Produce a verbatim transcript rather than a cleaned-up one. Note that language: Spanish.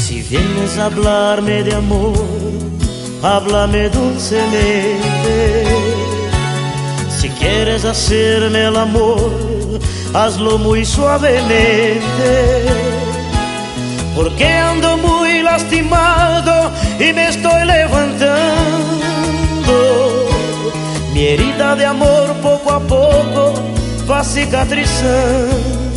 Si vienes a hablarme de amor, háblame dulcemente. Si quieres hacerme el amor, hazlo muy suavemente. Porque ando muy lastimado y me estoy levantando. Mi herida de amor poco a poco va cicatrizando.